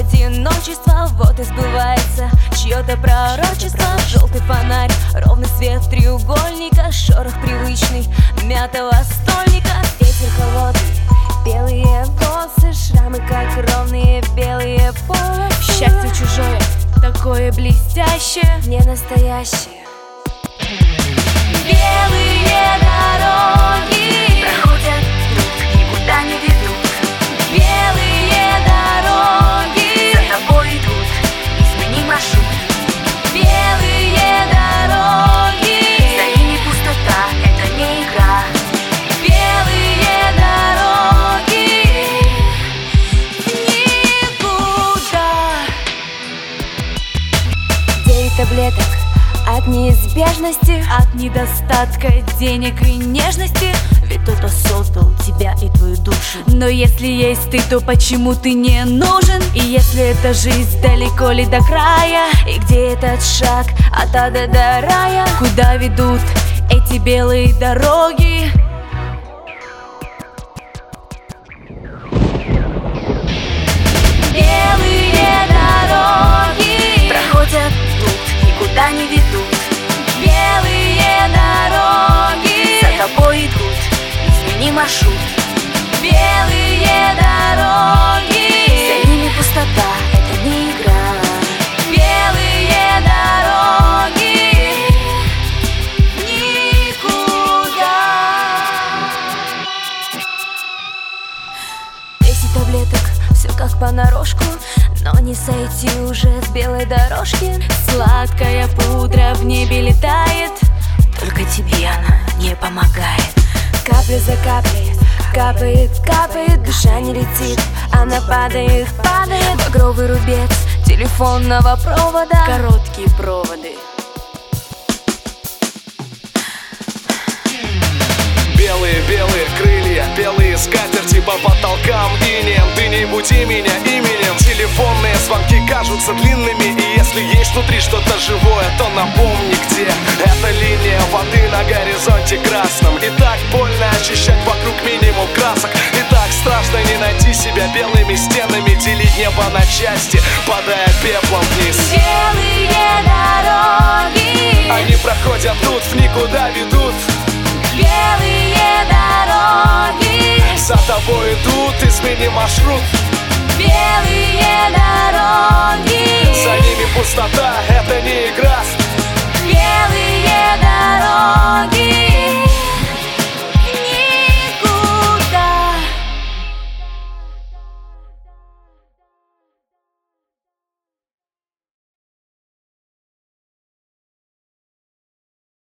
одиночество, вот и сбывается чье-то пророчество. Желтый фонарь, ровный свет треугольника, шорох привычный мятого стольника. Ветер холодный, белые волосы, шрамы как ровные белые полосы. Счастье чужое, такое блестящее, не настоящее. Белые дороги проходят тут, никуда не ведут. Белые дороги За тобой идут, измени маршрут. Белые дороги За ними пустота, это не игра. Белые дороги никуда. 9 таблеток от неизбежности, от недостатка денег и нежности. ведь кто-то создал тебя и твою душу. Но если есть ты, то почему ты не нужен? И если эта жизнь далеко ли до края? И где этот шаг от ада до рая? Куда ведут эти белые дороги? Белые дороги проходят тут, никуда не ведут. Белые дороги За тобой идут, измени маршрут. Белые дороги За ними пустота, это не игра. Белые дороги никуда. 10 таблеток, все как понарошку, но не сойти уже с белой дорожки. Сладкая пудра в небе летает, Только тебе она не помогает. Капля за каплей, капает, капает, душа не летит, она падает, падает. Багровый рубец телефонного провода, короткие проводы. Белые крылья, белые скатерти по потолкам инеем. Ты не буди меня именем. Телефонные звонки кажутся длинными, и если есть внутри что-то живое, то напомни, где эта линия воды на горизонте красном. И так больно ощущать вокруг минимум красок, и так страшно не найти себя белыми стенами, делить небо на части, падая пеплом вниз. Белые дороги Они проходят тут, в никуда ведут. Белые дороги За тобой идут, измени маршрут. Белые дороги За ними пустота, это не игра.